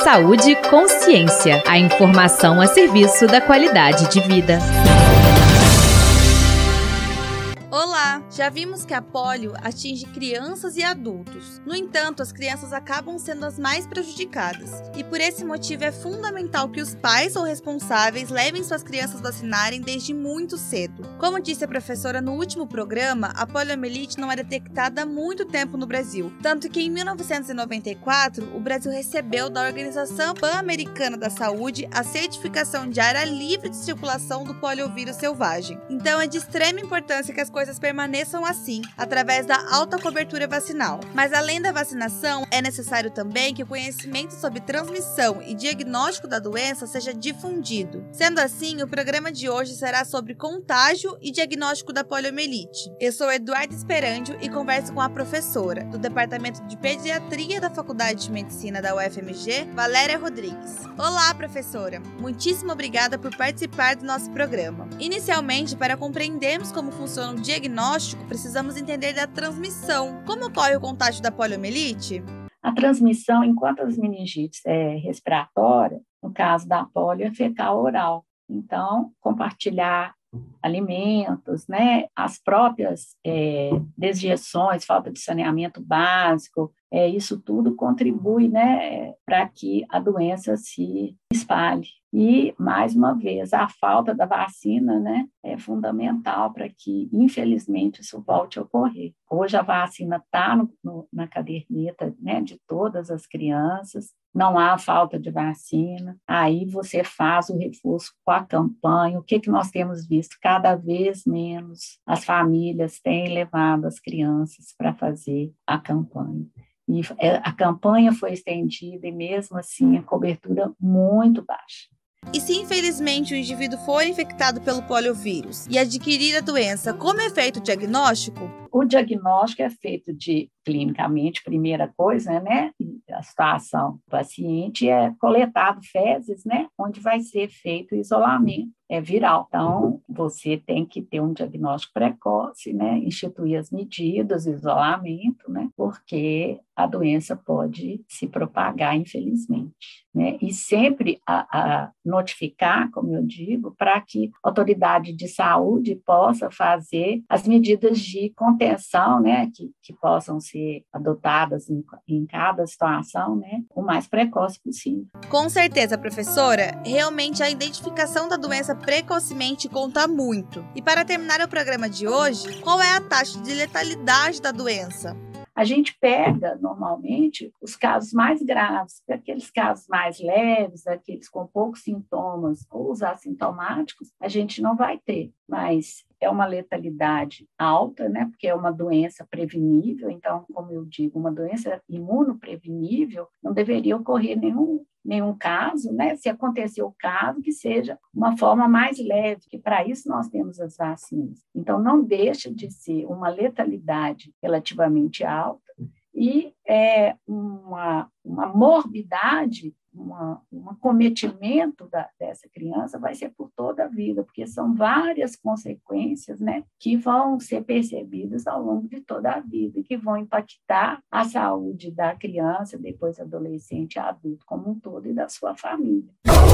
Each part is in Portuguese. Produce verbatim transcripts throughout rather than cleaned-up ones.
Saúde e Consciência. A informação a serviço da qualidade de vida. Olá! Já vimos que a polio atinge crianças e adultos. No entanto, as crianças acabam sendo as mais prejudicadas. E por esse motivo é fundamental que os pais ou responsáveis levem suas crianças vacinarem desde muito cedo. Como disse a professora no último programa, a poliomielite não é detectada há muito tempo no Brasil. Tanto que em mil novecentos e noventa e quatro, o Brasil recebeu da Organização Pan-Americana da Saúde a certificação de área livre de circulação do poliovírus selvagem. Então é de extrema importância que as coisas permaneçam assim, através da alta cobertura vacinal. Mas além da vacinação, é necessário também que o conhecimento sobre transmissão e diagnóstico da doença seja difundido. Sendo assim, o programa de hoje será sobre contágio e diagnóstico da poliomielite. Eu sou Eduardo Esperandio e converso com a professora do Departamento de Pediatria da Faculdade de Medicina da U F M G, Valéria Rodrigues. Olá, professora! Muitíssimo obrigada por participar do nosso programa. Inicialmente, para compreendermos como funciona o diagnóstico, precisamos entender da transmissão. Como ocorre o contágio da poliomielite? A transmissão, enquanto as meningites é respiratória, no caso da polio, é fecal oral. Então, compartilhar alimentos, né, as próprias é, dejeções, falta de saneamento básico, é, isso tudo contribui, né, para que a doença se espalhe. E, mais uma vez, a falta da vacina, né, é fundamental para que, infelizmente, isso volte a ocorrer. Hoje a vacina está na caderneta, né, de todas as crianças, não há falta de vacina, aí você faz o reforço com a campanha. O que, que nós temos visto? Cada vez menos as famílias têm levado as crianças para fazer a campanha. E a campanha foi estendida e, mesmo assim, a cobertura muito baixa. E se infelizmente o indivíduo for infectado pelo poliovírus e adquirir a doença, como é feito o diagnóstico? O diagnóstico é feito de, clinicamente, primeira coisa, né? A situação do paciente é coletado fezes, né? Onde vai ser feito o isolamento é viral. Então, você tem que ter um diagnóstico precoce, né? Instituir as medidas, o isolamento, né? Porque a doença pode se propagar, infelizmente, né? E sempre a, a notificar, como eu digo, para que a autoridade de saúde possa fazer as medidas de contenção, né? Que, que possam ser adotadas em, em cada situação, né? O mais precoce possível. Com certeza, professora, realmente a identificação da doença precocemente conta muito. E para terminar o programa de hoje, qual é a taxa de letalidade da doença? A gente pega, normalmente, os casos mais graves, aqueles casos mais leves, aqueles com poucos sintomas ou os assintomáticos, a gente não vai ter, mas é uma letalidade alta, né? Porque é uma doença prevenível, então, como eu digo, uma doença imunoprevenível, não deveria ocorrer nenhum nenhum caso, né? Se acontecer o caso, que seja uma forma mais leve, que para isso nós temos as vacinas. Então, não deixa de ser uma letalidade relativamente alta e é uma, uma morbidade, uma, um acometimento da, dessa criança vai ser por toda a vida, porque são várias consequências, né, que vão ser percebidas ao longo de toda a vida, que vão impactar a saúde da criança, depois adolescente, adulto como um todo e da sua família.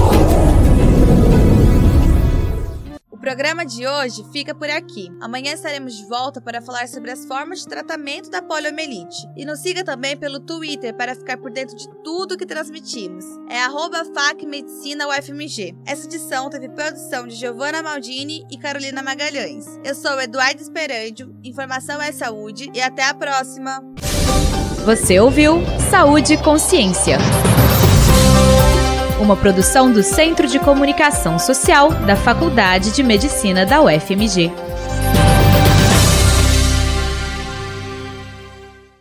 O programa de hoje fica por aqui. Amanhã estaremos de volta para falar sobre as formas de tratamento da poliomielite. E nos siga também pelo Twitter para ficar por dentro de tudo que transmitimos. É arroba facmedicina U F M G. Essa edição teve produção de Giovanna Maldini e Carolina Magalhães. Eu sou Eduardo Esperandio, informação é saúde e até a próxima! Você ouviu Saúde e Consciência, uma produção do Centro de Comunicação Social da Faculdade de Medicina da U F M G.